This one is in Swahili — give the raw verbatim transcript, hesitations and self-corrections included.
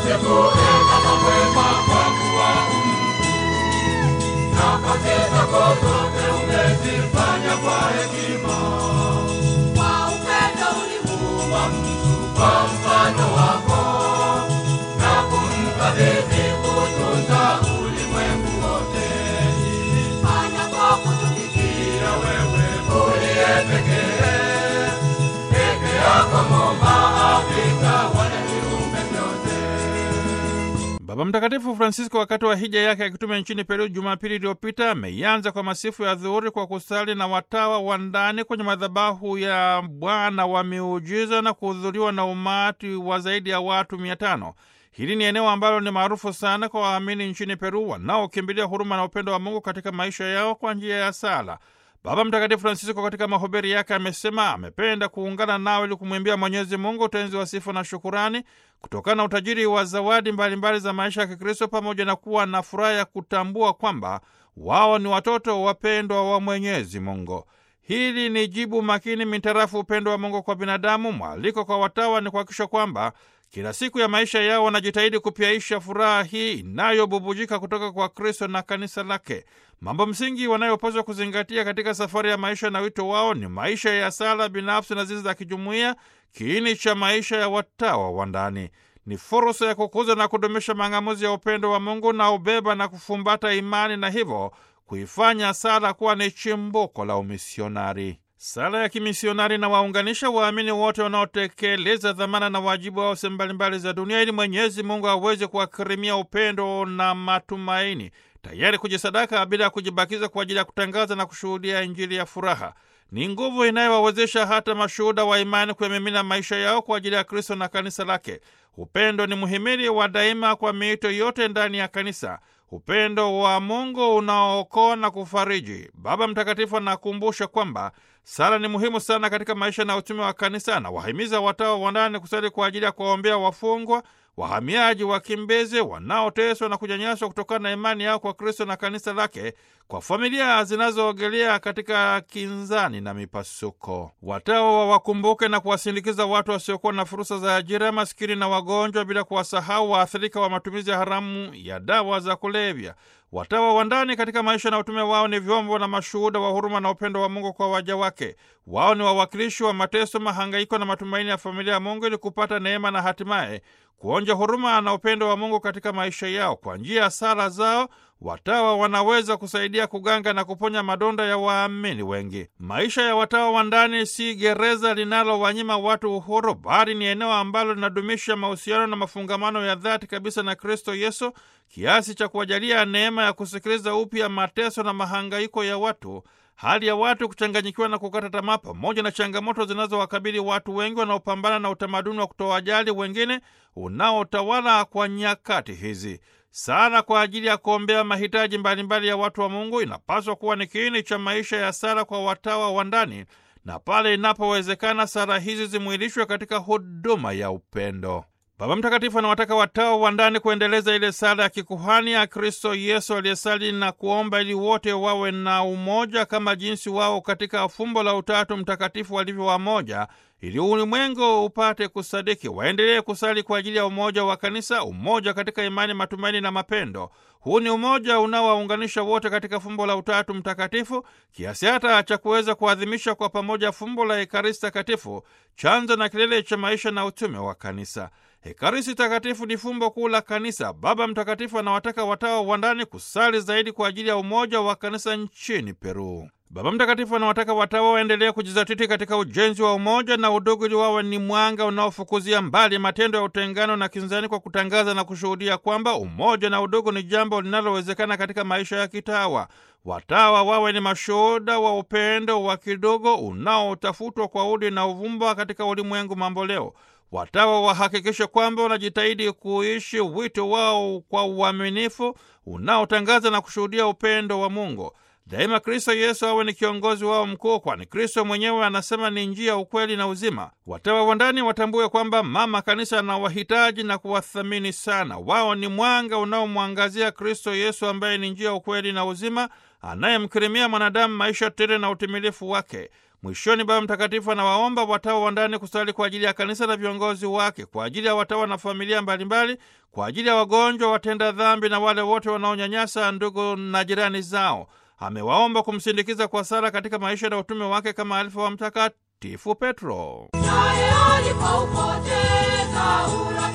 Baba Mtakatifu Francisco wakati wa hija yake akitumia nchini Peru Jumapili iliyopita ameianza kwa masifu ya dhuhuri kwa kusali na watawa wa ndani kwenye madhabahu ya Bwana wa miujiza na kuhudhuriwa na umati wa zaidi ya watu mia tano. Hili ni eneo ambalo ni maarufu sana kwa waamini nchini Peru wanaokimbilia huruma na upendo wa Mungu katika maisha yao kwa njia ya sala. Baba Mtakatifu Francisco katika mahubiri yake amesema amependa kuungana nao ili kumwimbia Mwenyezi Mungu utenzi wa sifa na shukurani kutokana na utajiri wa zawadi mbalimbali mbali za maisha ya Kikristo, pamoja na kuwa na furaha ya kutambua kwamba wao ni watoto wapendwa wa Mwenyezi Mungu. Hili ni jibu makini mitarafu upendo wa Mungu kwa binadamu. Mwaliko kwa watawa ni kuhakikisha kwamba kila siku ya maisha yao wanajitahidi kupyaisha furaha hii inayobubujika kutoka kwa Kristo na kanisa lake. Mambo msingi wanayopaswa kuzingatia katika safari ya maisha na wito wao ni maisha ya sala binafsi na zile za kijumuiya, kiini cha maisha ya watawa wa ndani. Ni fursa ya kukuza na kudumisha mang'amuzi ya upendo wa Mungu na ubeba na kufumbata imani, na hivyo kuifanya sala kuwa ni chimbuko la umisionari. Sala ya kimisionari na waunganisha waamini wote wanaotekeleza dhamana na wajibu wao sehemu mbalimbali za dunia, ili Mwenyezi Mungu aweze kuwakirimia upendo na matumaini, tayari kujisadaka bila ya kujibakiza kwa ajili ya kutangaza na kushuhudia Injili ya furaha. Ni nguvu inayowawezesha hata mashuhuda wa imani kuyamimina maisha yao kwa ajili ya Kristo na kanisa lake. Upendo ni muhimili wa daima kwa miito yote ndani ya kanisa. Upendo wa Mungu unaookoa na kufariji. Baba Mtakatifu anakumbusha kwamba sala ni muhimu sana katika maisha na utume wa kanisa, na wahimiza watawa wa ndani kusali kwa ajili ya kuwaombea wafungwa, wahamiaji, wakimbizi, wanaoteswa na kunyanyaswa kutokana na imani yao kwa Kristo na kanisa lake, kwa familia zinazoogelea katika kinzani na mipasuko. Watawa wawakumbuke na kuwasindikiza watu wasiokuwa na fursa za ajira, maskini na wagonjwa, bila kuwasahau waathirika wa matumizi ya haramu ya dawa za kulevya. Watawa wa ndani katika maisha na utume wao ni vyombo na mashuhuda wa huruma na upendo wa Mungu kwa waja wake. Wao ni wawakilishi wa mateso, mahangaiko na matumaini ya familia ya Mungu, ili kupata neema na hatimaye kuonja huruma na upendo wa Mungu katika maisha yao. Kwa njia ya sala zao, watawa wanaweza kusaidia kuganga na kuponya madonda ya waamini wengi. Maisha ya watawa wa ndani si gereza linalowanyima watu uhuru, bali ni eneo ambalo linadumisha mahusiano na mafungamano ya dhati kabisa na Kristo Yesu, kiasi cha kuwajalia neema ya kusikiliza upya mateso na mahangaiko ya watu, hali ya watu kuchanganyikiwa na kukata tamaa, pamoja na changamoto zinazowakabili watu wengi wanaopambana na utamaduni wa kutowajali wengine unaotawala kwa nyakati hizi. Sala kwa ajili ya kuombea mahitaji mbalimbali ya watu wa Mungu inapaswa kuwa ni kiini cha maisha ya sala kwa watawa wa ndani, na pale inapowezekana sala hizi zimwilishwe katika huduma ya upendo. Baba Mtakatifu anawataka watawa wa ndani kuendeleza ile sala ya kikuhani ya Kristo Yesu aliyesali na kuomba ili wote wawe na umoja kama jinsi wao katika fumbo la Utatu Mtakatifu walivyo wamoja, ili ulimwengu upate kusadiki. Waendelee kusali kwa ajili ya umoja wa kanisa, umoja katika imani, matumaini na mapendo. Huu ni umoja unaowaunganisha wote katika fumbo la Utatu Mtakatifu, kiasi hata cha kuweza kuadhimisha kwa pamoja fumbo la Ekaristi Takatifu, chanzo na kilele cha maisha na utume wa kanisa. Ekaristi Takatifu ni fumbo kuu la kanisa. Baba Mtakatifu anawataka watawa wa ndani kusali zaidi kwa ajili ya umoja wa kanisa nchini Peru. Baba Mtakatifu anawataka watawa waendelee kujizatiti katika ujenzi wa umoja na udugu, ili wawe ni mwanga unaofukuzia mbali matendo ya utengano na kinzani, kwa kutangaza na kushuhudia kwamba umoja na udugu ni jambo linalowezekana katika maisha ya kitawa. Watawa wawe ni mashuhuda wa upendo wa kidogo unaotafutwa kwa udi na uvumba katika ulimwengu mamboleo. Watawa wahakikishe kwamba wanajitahidi kuishi wito wao kwa uaminifu unaotangaza na kushuhudia upendo wa Mungu. Daima Kristo Yesu awe ni kiongozi wao mkuu, kwani Kristo mwenyewe anasema ni njia, ukweli na uzima. Watawa wa ndani watambue kwamba mama kanisa anawahitaji na kuwathamini sana. Wao ni mwanga unaomwangazia Kristo Yesu ambaye ni njia, ukweli na uzima, anayemkirimia mwanadamu maisha tele na utimilifu wake. Mwishoni, Baba Mtakatifu anawaomba watawa wa ndani kusali kwa ajili ya kanisa na viongozi wake, kwa ajili ya watawa na familia mbalimbali, kwa ajili ya wagonjwa, watenda dhambi na wale wote wanaonyanyasa ndugu na jirani zao. Amewaomba kumsindikiza kwa sala katika maisha na utume wake kama alifu wa Mtakatifu Petro.